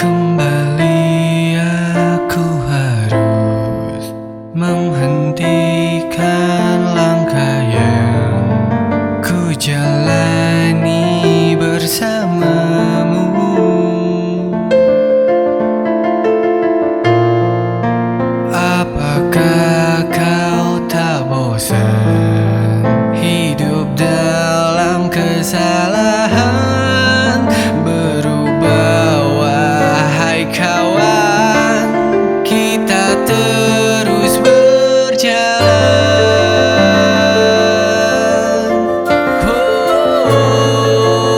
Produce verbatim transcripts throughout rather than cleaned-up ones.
Kembali aku harus menghentikan langkah yang ku jalani bersamamu. Apakah kau tak bosan hidup dalam kesalahan? Berubah wahai kawan, kita terus berjalan. Oh,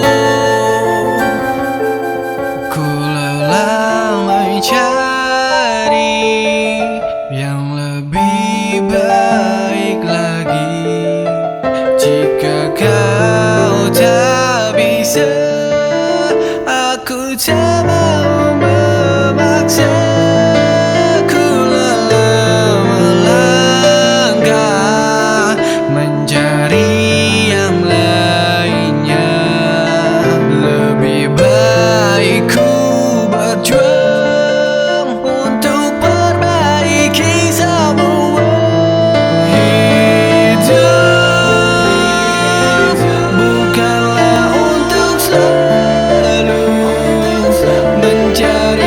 ku lelah mencari yang lebih baik lagi. Jika kau tak bisa, aku tak mau memaksa. Ku lelah melangkah mencari yang lainnya. Lebih baik ku berjuang untuk perbaiki semua. Hidup bukanlah untuk selalu mencari